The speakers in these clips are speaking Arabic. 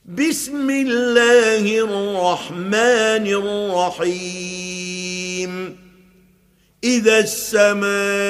بسم الله الرحمن الرحيم إذا السماء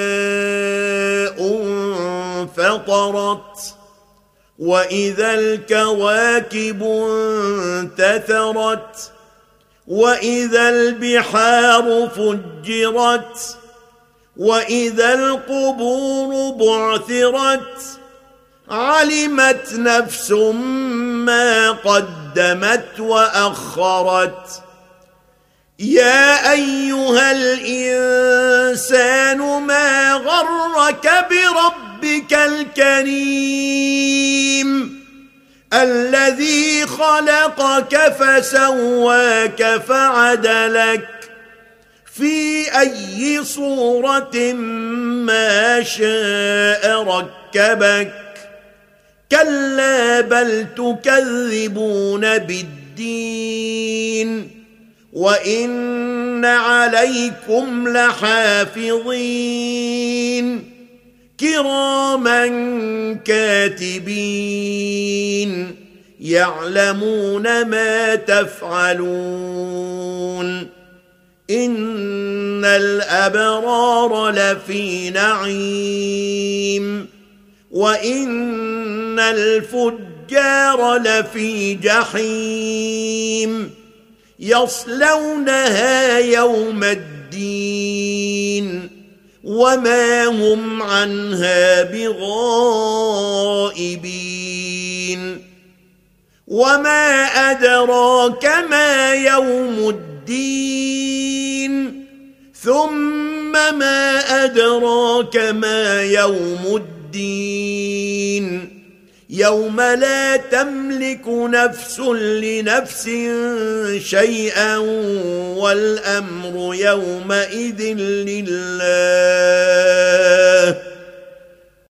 انفطرت وإذا الكواكب انتثرت وإذا البحار فجرت وإذا القبور بعثرت علمت نفس ما قدمت وأخرت يا أيها الإنسان ما غرك بربك الكريم الذي خلقك فسواك فعدلك في أي صورة ما شاء ركبك كلا بل تكذبون بالدين وإن عليكم لحافظين كراما كاتبين يعلمون ما تفعلون إن الأبرار لفي نعيم وإن الفجار لفي جحيم يصلونها يوم الدين وما هم عنها بغائبين وما أدراك ما يوم الدين ثم ما أدراك ما يوم الدين يوم لا تملك نفس لنفس شيئا والأمر يومئذ لله